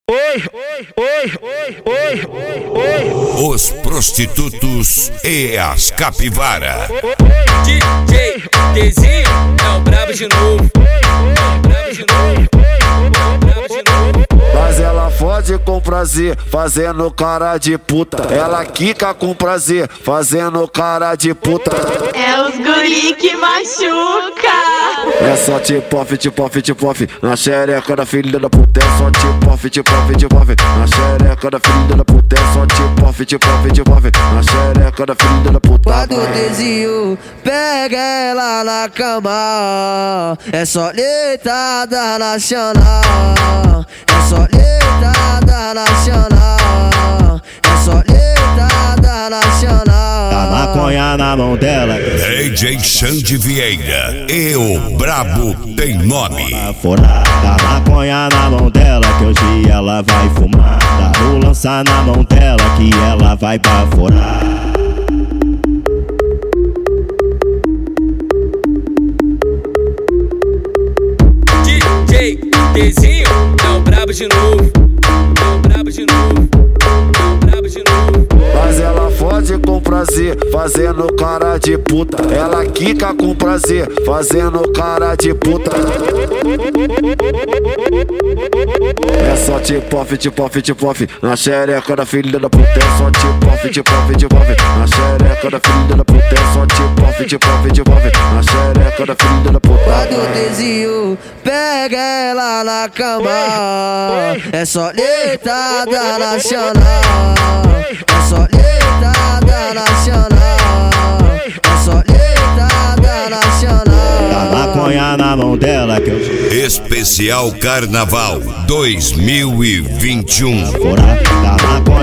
Os prostitutos e as capivara. DJ Dezinho é o brabo de novo. Mas ela fode com prazer, fazendo cara de puta. Ela quica com prazer, fazendo cara de puta. É os guri que machuca. É só tipo-off, tipo-off, tipo-off na xereca da filha da puta. É só tipo-off, tipo-off, tipo-off na xereca da filha da puta. É só tipo-off, tipo-off, tipo-off na xereca da filha da puta. Quando o Dezinho pega ela na cama, é só deitada nacional. É só deitada nacional. É só deitada nacional. Tá maconha na mão dela. DJ Xande Vieira e o brabo tem nome. Tá maconha na mão dela que hoje ela vai fumar. Dá o lança na mão dela que ela vai baforar. DJ Dezinho é o brabo de novo. É o brabo de novo. É o brabo de novo. Mas ela fode com prazer, fazendo cara de puta. Ela quica com prazer, fazendo cara de puta. É só tipo-off, tipo-off, tipo-off na xereca da filha da puta. É só tipo-off, tipo-off, tipo-off na xereca da filha da puta. É só tipo-off, tipo-off, tipo-off na xereca da filha da puta. Quando o Dezinho pega ela na cama, é só deitada nacional. É só deitada nacional. É só deitada nacional. Tá maconha na mão dela que eu... Especial Carnaval 2021. Tá maconha